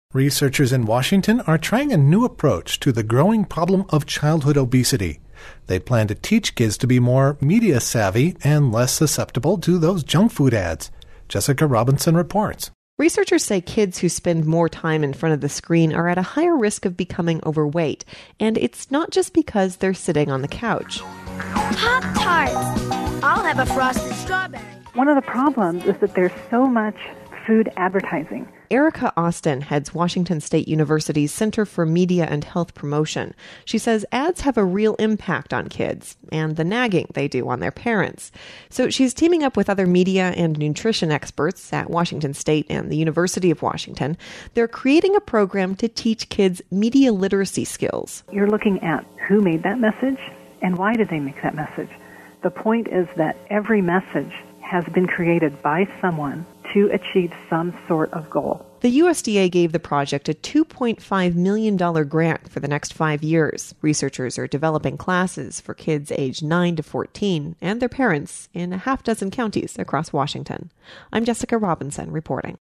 Researchers in Washington are trying a new approach to the growing problem of childhood obesity. They plan to teach kids to be more media savvy and less susceptible to those junk food ads. Jessica Robinson reports. Researchers say kids who spend more time in front of the screen are at a higher risk of becoming overweight. And it's not just because they're sitting on the couch. Pop-Tarts! I'll have a frosted strawberry. One of the problems is that there's so much food advertising. Erica Austin heads Washington State University's Center for Media and Health Promotion. She says ads have a real impact on kids and the nagging they do on their parents. So she's teaming up with other media and nutrition experts at Washington State and the University of Washington. They're creating a program to teach kids media literacy skills. You're looking at who made that message and why did they make that message. The point is that every message has been created by someone to achieve some sort of goal. The USDA gave the project a $2.5 million grant for the next 5 years. Researchers are developing classes for kids aged 9 to 14 and their parents in a half dozen counties across Washington. I'm Jessica Robinson reporting.